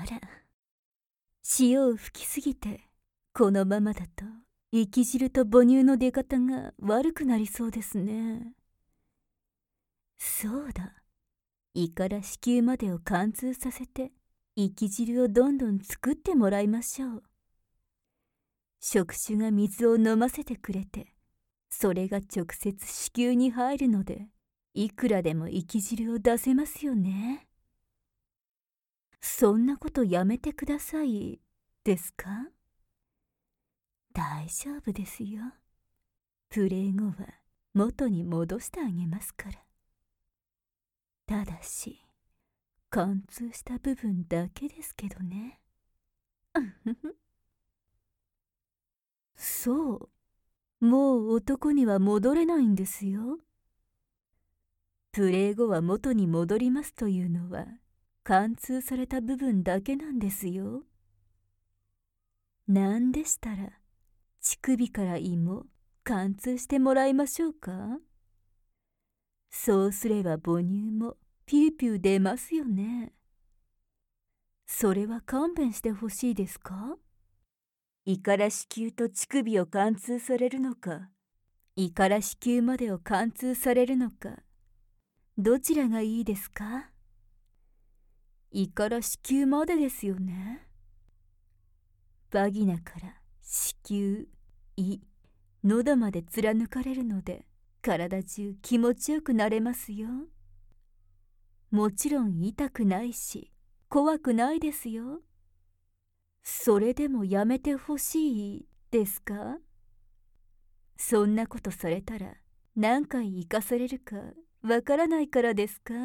ら、塩を吹きすぎてこのままだと生き汁と母乳の出方が悪くなりそうですね。そうだ、胃から子宮までを貫通させて生き汁をどんどん作ってもらいましょう。触手が水を飲ませてくれて、それが直接子宮に入るので、いくらでも生き汁を出せますよね。そんなことやめてくださいですか？大丈夫ですよ。プレー後は元に戻してあげますから。ただし、貫通した部分だけですけどね。そう、もう男には戻れないんですよ。プレー後は元に戻りますというのは、貫通された部分だけなんですよ。なんでしたら、乳首から胃も貫通してもらいましょうか。そうすれば母乳もピューピュー出ますよね。それは勘弁してほしいですか？胃から子宮と乳首を貫通されるのか、胃から子宮までを貫通されるのか、どちらがいいですか？胃から子宮までですよね。バギナから子宮、胃、喉まで貫かれるので、体中気持ちよくなれますよ。もちろん痛くないし、怖くないですよ。それでもやめてほしいですか？そんなことされたら何回生かされるかわからないからですか？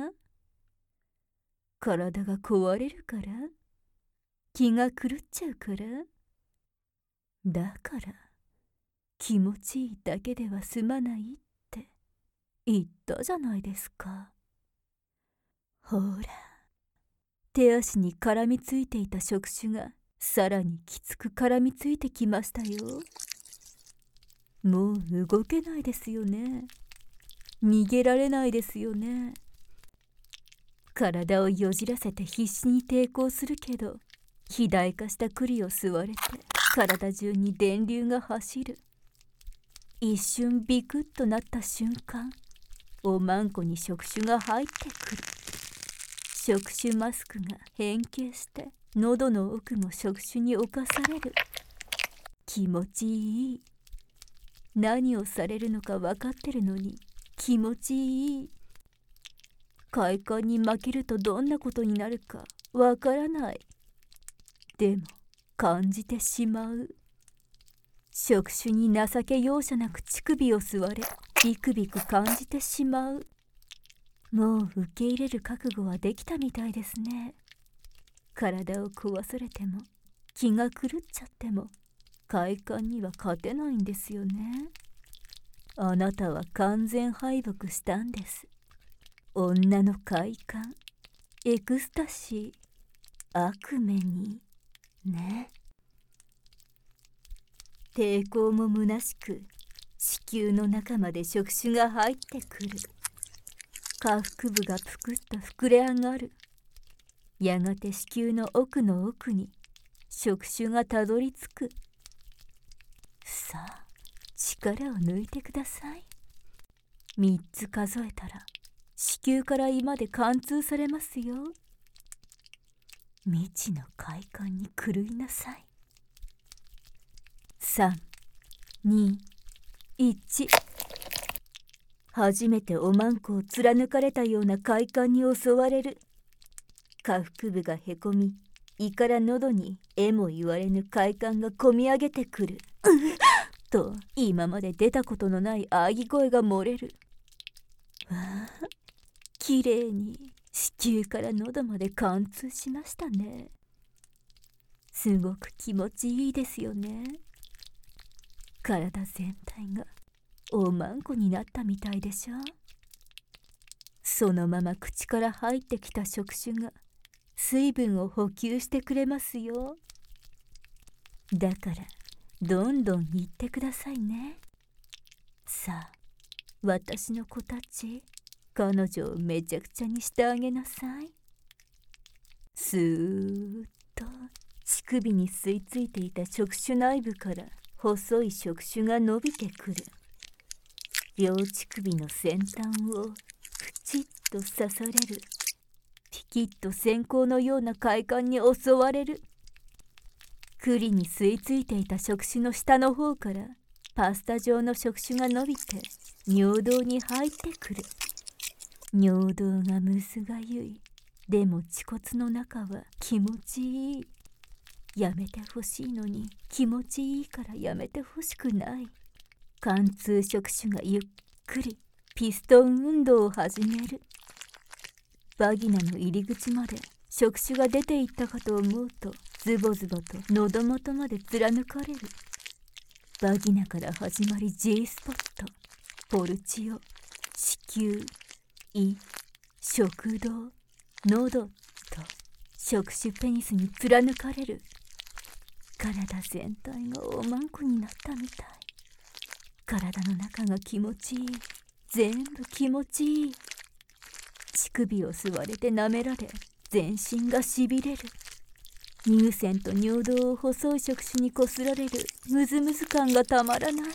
体が壊れるから？気が狂っちゃうから？だから気持ちいいだけでは済まないって言ったじゃないですか。ほら、手足に絡みついていた触手がさらにきつく絡みついてきましたよ。もう動けないですよね。逃げられないですよね。体をよじらせて必死に抵抗するけど、肥大化した栗を吸われて体中に電流が走る。一瞬ビクッとなった瞬間、おまんこに触手が入ってくる。触手マスクが変形して喉の奥も触手に侵される。気持ちいい。何をされるのか分かってるのに気持ちいい。快感に負けるとどんなことになるか分からない。でも感じてしまう。触手に情け容赦なく乳首を吸われ、ビクビク感じてしまう。もう受け入れる覚悟はできたみたいですね。体を壊されても気が狂っちゃっても快感には勝てないんですよね。あなたは完全敗北したんです。女の快感、エクスタシー、悪夢にね。抵抗も虚しく、子宮の中まで触手が入ってくる。下腹部がぷくっと膨れ上がる。やがて子宮の奥の奥に触手がたどり着く。さあ、力を抜いてください。3つ数えたら子宮から胃まで貫通されますよ。未知の快感に狂いなさい。3、2、1。初めておまんこを貫かれたような快感に襲われる。下腹部がへこみ、胃から喉にえも言われぬ快感がこみ上げてくる。と今まで出たことのないあぎ声が漏れる。わあ、きれいに子宮から喉まで貫通しましたね。すごく気持ちいいですよね。体全体がおまんこになったみたいでしょ。そのまま口から入ってきた触手が水分を補給してくれますよ。だからどんどん言ってくださいね。さあ、私の子たち、彼女をめちゃくちゃにしてあげなさい。スーッと乳首に吸い付いていた触手内部から細い触手が伸びてくる。両乳首の先端をプチッと刺される。ピキッと閃光のような快感に襲われる。栗に吸い付いていた触手の下の方からパスタ状の触手が伸びて尿道に入ってくる。尿道がむずがゆい。でも恥骨の中は気持ちいい。やめてほしいのに気持ちいいからやめてほしくない。貫通触手がゆっくりピストン運動を始める。バギナの入り口まで触手が出ていったかと思うとズボズボと喉元まで貫かれる。バギナから始まり G スポット、ポルチオ、子宮、胃、食道、喉と触手ペニスに貫かれる。体全体がおまんこになったみたい。体の中が気持ちいい。全部気持ちいい。乳首を吸われて舐められ、全身がしびれる。乳腺と尿道を細い触手にこすられるムズムズ感がたまらない。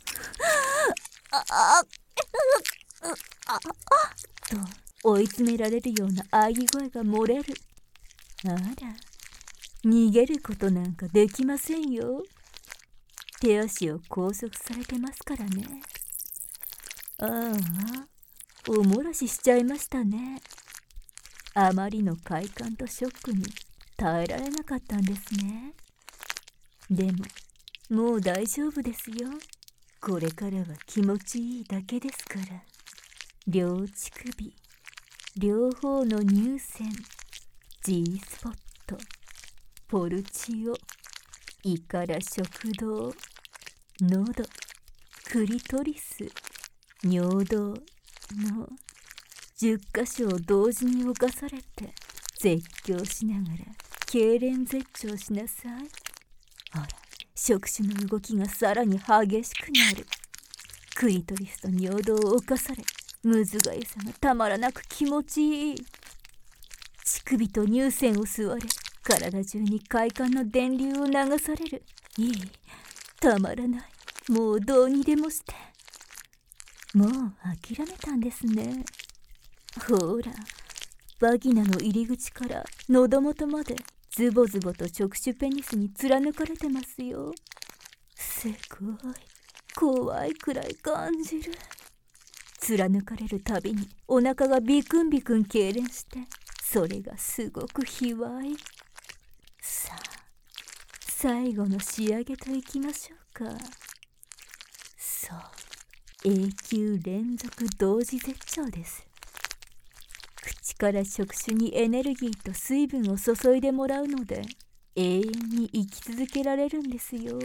と追い詰められるような喘ぎ声が漏れる。あら、逃げることなんかできませんよ。手足を拘束されてますからね。ああ、お漏らししちゃいましたね。あまりの快感とショックに耐えられなかったんですね。でも、もう大丈夫ですよ。これからは気持ちいいだけですから。両乳首、両方の乳腺、G スポット、ポルチオ、胃から食道、喉、クリトリス、尿道の10箇所を同時に侵されて絶叫しながら痙攣絶頂しなさい。ほら、触手の動きがさらに激しくなる。クリトリスと尿道を侵され、むずがゆさがたまらなく気持ちいい。乳首と乳腺を吸われ、体中に快感の電流を流される。いい、たまらない。もうどうにでもして。もう諦めたんですね。ほら、バギナの入り口から喉元までズボズボと直手ペニスに貫かれてますよ。すごい怖いくらい感じる。貫かれるたびにお腹がビクンビクン痙攣して、それがすごく卑猥。さあ、最後の仕上げといきましょうか。そう、永久連続同時絶頂です。口から触手にエネルギーと水分を注いでもらうので、永遠に生き続けられるんですよ。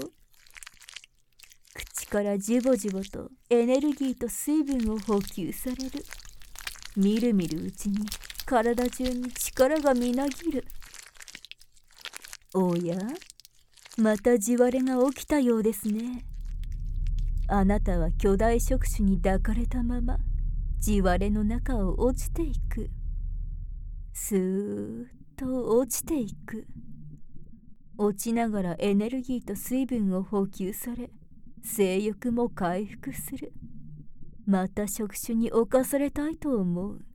口からジュボジュボとエネルギーと水分を補給される。みるみるうちに体中に力がみなぎる。おや、また地割れが起きたようですね。あなたは巨大触手に抱かれたまま地割れの中を落ちていく。スーッと落ちていく。落ちながらエネルギーと水分を補給され、性欲も回復する。また触手に侵されたいと思う。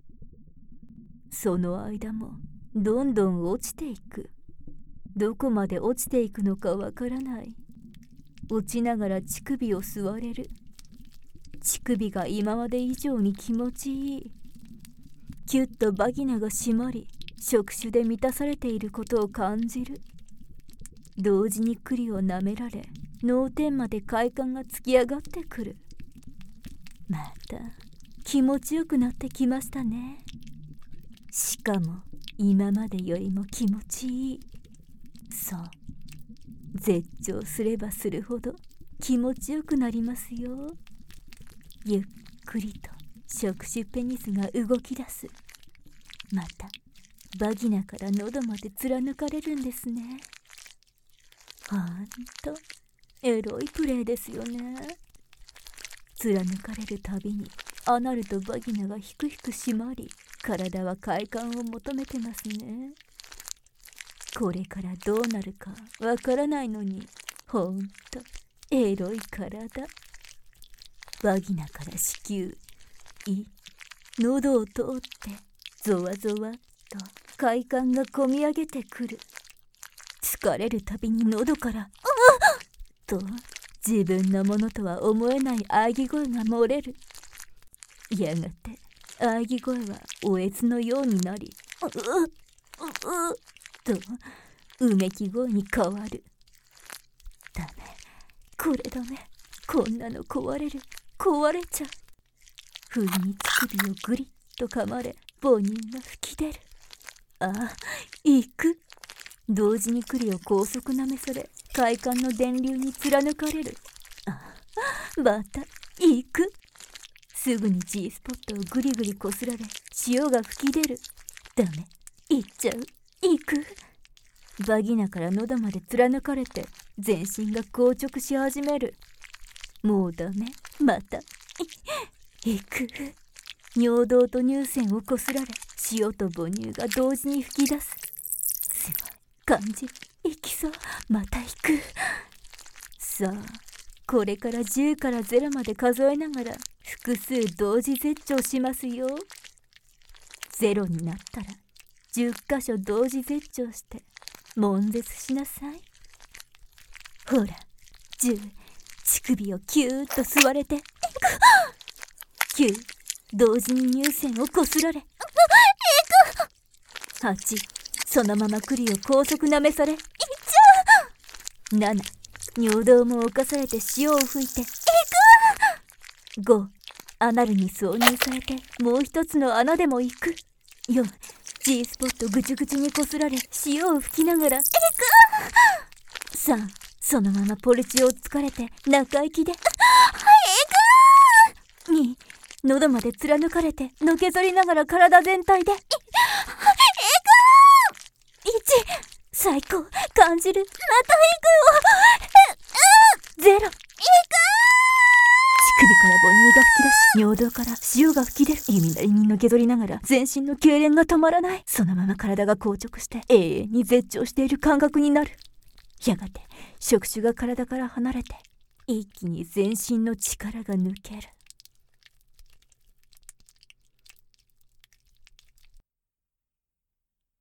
その間もどんどん落ちていく。どこまで落ちていくのかわからない。落ちながら乳首を吸われる。乳首が今まで以上に気持ちいい。キュッとバギナが締まり、触手で満たされていることを感じる。同時に栗を舐められ、脳天まで快感が突き上がってくる。また気持ちよくなってきましたね。しかも今までよりも気持ちいい。そう、絶頂すればするほど気持ちよくなりますよ。ゆっくりと触手ペニスが動き出す。またバギナから喉まで貫かれるんですね。ほんとエロいプレイですよね。貫かれるたびにアナルとバギナがひくひく締まり、体は快感を求めてますね。 これからどうなるかわからないのに、ほんとエロい体。バギナから子宮、喉を通ってゾワゾワっと快感がこみ上げてくる。疲れるたびに喉からと自分のものとは思えない喘ぎ声が漏れる。やがて喘ぎ声はおえつのようになり、とうめき声に変わる。ダメ、これダメ、こんなの壊れる、壊れちゃう。不意に乳首をグリッと噛まれ、母乳が吹き出る。ああ、行く。同時に栗を高速なめされ、快感の電流に貫かれる。ああ、また行く。すぐに G スポットをぐりぐりこすられ、潮が吹き出る。ダメ、行っちゃう、行く。バギナから喉まで貫かれて、全身が硬直し始める。もうダメ、また行く。尿道と乳腺をこすられ、塩と母乳が同時に吹き出す。すごい感じ、行きそう、また行く。さあ、これから10から0まで数えながら複数同時絶頂しますよ。0になったら10箇所同時絶頂して悶絶しなさい。ほら、10、乳首をキューッと吸われて、9、同時に乳腺をこすられ、8、そのまま栗を高速なめされ、7、尿道も侵されて潮を吹いて、5、アナルに挿入されてもう一つの穴でも行く。4、G スポットぐちゅぐちゅにこすられ潮を吹きながら、3、そのままポルチを疲れて中息で、2、喉まで貫かれてのけぞりながら体全体で、1、最高、感じる、また行くよ、0、乳首から母乳が吹き出し、尿道から潮が吹き出る。弓なりにのけぞりながら全身の痙攣が止まらない。そのまま体が硬直して永遠に絶頂している感覚になる。やがて触手が体から離れて一気に全身の力が抜ける。